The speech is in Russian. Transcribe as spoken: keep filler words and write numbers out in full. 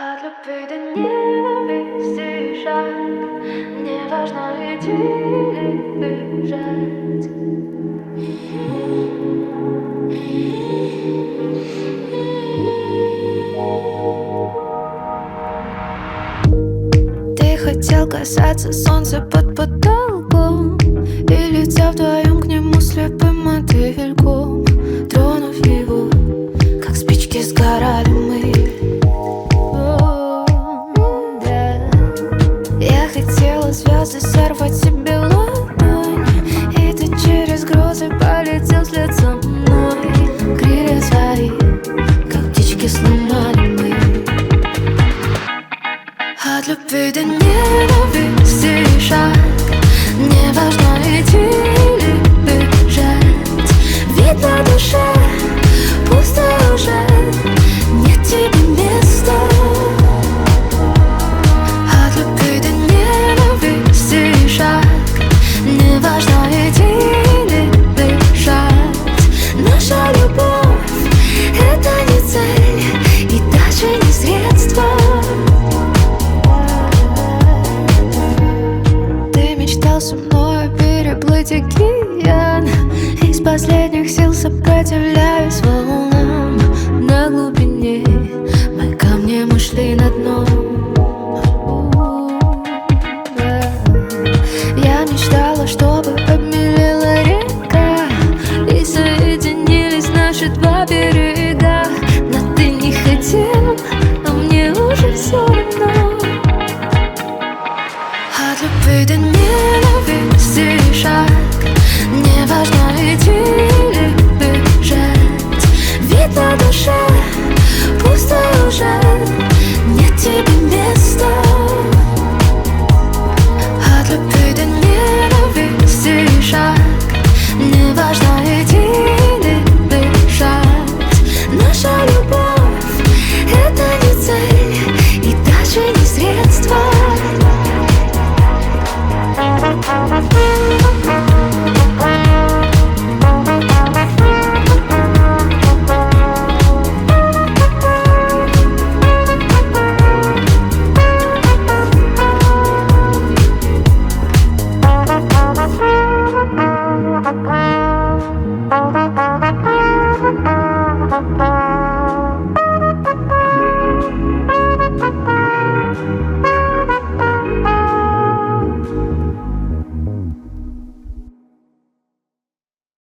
От любви до ненависти жаль, не важно идти или бежать. Ты хотел касаться солнца под потолком и летя вдвоем к нему слепым мотыльком, тронув его, как спички сгорали мы. Звезды сорвать себе ладонь, и ты через грозы полетел вслед за мной. Крылья свои, как птички, сломали мы. От любви до ненависти шаг, не важно идти или бежать. Ведь на душе пусто уже, нет тебе места. Не важно идти или бежать. Наша любовь — это не цель и даже не средство. Ты мечтал со мной переплыть океан, из последних сил сопротивляясь волнам. На глубине мы камни, мы шли на дно. Мечтала, чтобы обмелела река и соединились наши два берега. Но ты не хотел, а мне уже все равно. От любви до ненависти шаг, не важно идти или бежать. Ведь на душе пусто уже, нет тебе места. От любви до ненависти шаг, не важно идти или бежать. Наша любовь — это не цель и даже не средство. Bye.